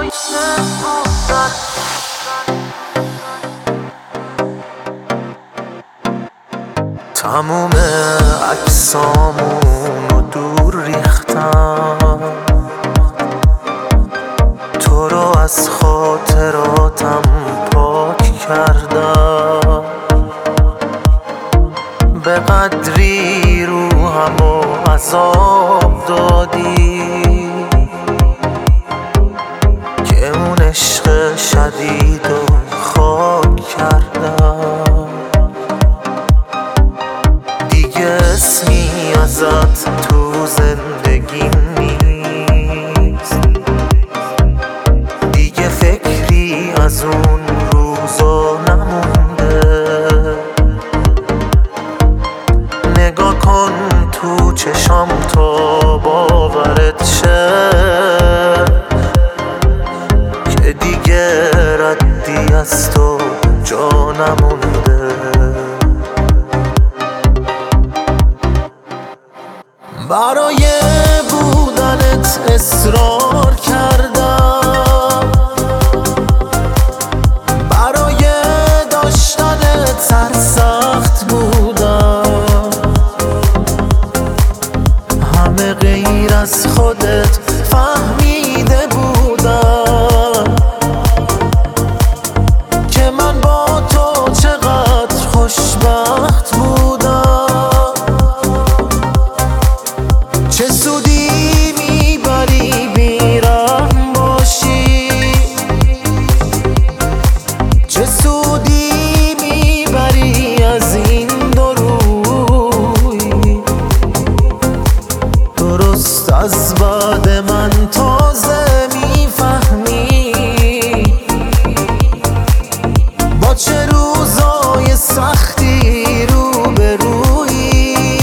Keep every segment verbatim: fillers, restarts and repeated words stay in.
تموم عکسامونو دور ریختم، تو رو از خاطراتم پاک کردم. به قدری روحمو عذاب دادی که اون عشق شدیدو خاک کردم. دیگه اسمی ازت تو زندگی نیست، دیگه فکری از اون روزا نمونده. نگاه کن تو چشام تا باورت شه که دیگه ردی از تو جا نمونده. برای بودنت اصرار کردم، برای داشتنت سرسخت بودم. همه غیر از خودت فهمیده بودم که من با تو چقدر خوشبخت بودم. چه سودی میبری بیرحم باشی، چه سودی میبری از این دو روی. درست از بعد من تازه میفهمی با چه روزای سختی روبرویی.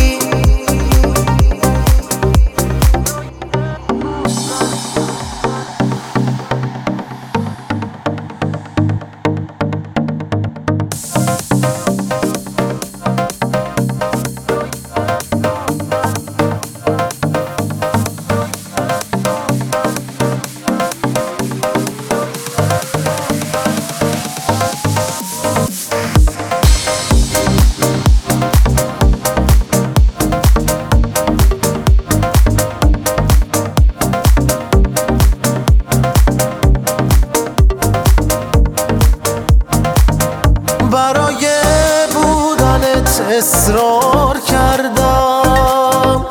برای بودنت اصرار کردم،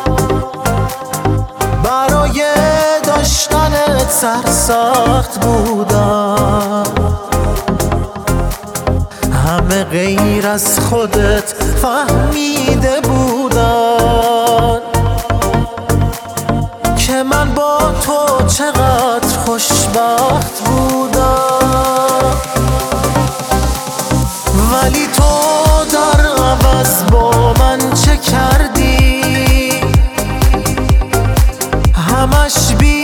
برای داشتنت سرسخت بودم. همه غیر از خودت فهمیده بودن که من با تو چقدر خوشبخت بودم. ولی تو در عوض با من چه کردی؟ همش بی